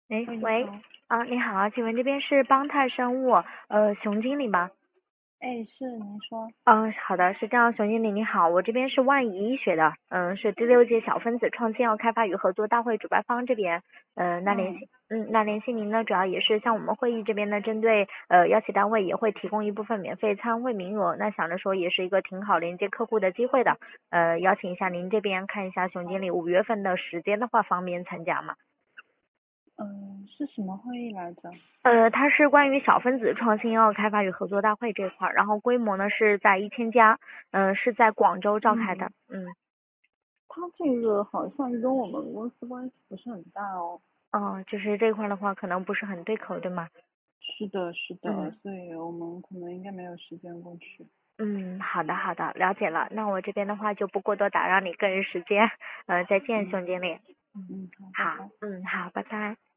哎， 喂，你喂， 好。 你好，请问这边是邦泰生物熊经理吗？ 哎，是您说。 好的，是这样，熊经理你好，我这边是万宜医学的，是第6届小分子创新药开发与合作大会主办方这边， 嗯那联系您呢，主要也是像我们会议这边呢，针对药企单位也会提供一部分免费参会名额，那想着说也是一个挺好连接客户的机会的，邀请一下您这边看一下熊经理5月份的时间的话，方便参加吗？ 是什么会议来着？ 它是关于小分子创新药开发与合作大会这块儿，然后规模呢是在1000家，是在广州召开的， 嗯， 嗯， 他这个好像跟我们公司关系不是很大哦。 哦，就是这块儿的话可能不是很对口，对吗？ 是的，是的， 嗯所以我们可能应该没有时间过去。 嗯，好的好的，了解了。那我这边的话就不过多打扰你个人时间，再见， 嗯熊经理。 嗯，好，拜好， 拜。 好，拜拜。